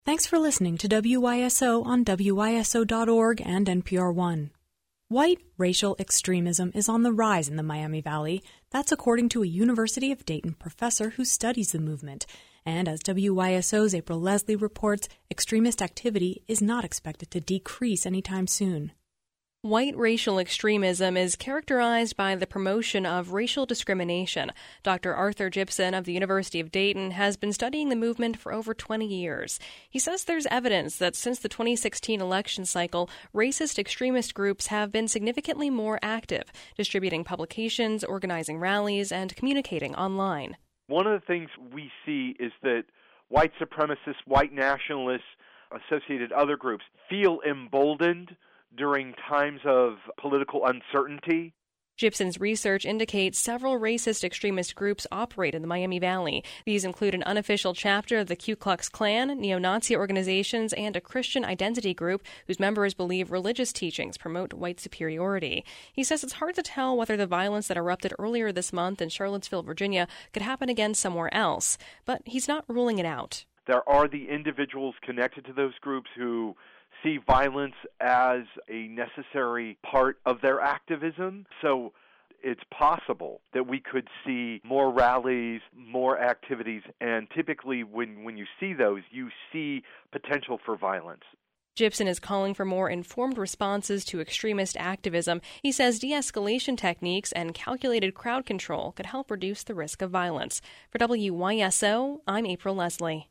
Thanks for listening to WYSO on WYSO.org and NPR One. White racial extremism is on the rise in the Miami Valley. That's according to a University of Dayton professor who studies the movement. And as WYSO's April Leslie reports, extremist activity is not expected to decrease anytime soon. White racial extremism is characterized by the promotion of racial discrimination. Dr. Arthur Gibson of the University of Dayton has been studying the movement for over 20 years. He says there's evidence that since the 2016 election cycle, racist extremist groups have been significantly more active, distributing publications, organizing rallies, and communicating online. One of the things we see is that white supremacists, white nationalists, associated other groups feel emboldened during times of political uncertainty. Gibson's research indicates several racist extremist groups operate in the Miami Valley. These include an unofficial chapter of the Ku Klux Klan, neo-Nazi organizations, and a Christian identity group whose members believe religious teachings promote white superiority. He says it's hard to tell whether the violence that erupted earlier this month in Charlottesville, Virginia, could happen again somewhere else, but he's not ruling it out. There are the individuals connected to those groups who see violence as a necessary part of their activism. So it's possible that we could see more rallies, more activities, and typically when you see those, you see potential for violence. Gibson is calling for more informed responses to extremist activism. He says de-escalation techniques and calculated crowd control could help reduce the risk of violence. For WYSO, I'm April Leslie.